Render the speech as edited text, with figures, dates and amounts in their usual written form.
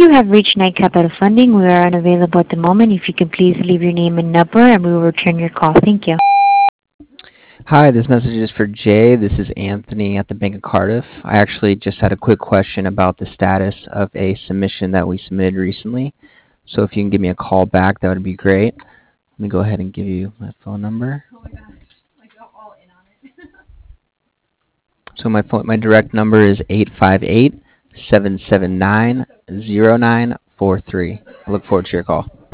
You have reached Knight Capital Funding. We are unavailable at the moment. If you can please leave your name and number, and we will return your call. Thank you. Hi, this message is for Jay. This is Anthony at the Bank of Cardiff. I actually just had a quick question about the status of a submission that we submitted recently. So if you can give me a call back, that would be great. Let me go ahead and give you my phone number. So my direct number is 858-779-0943. I look forward to your call.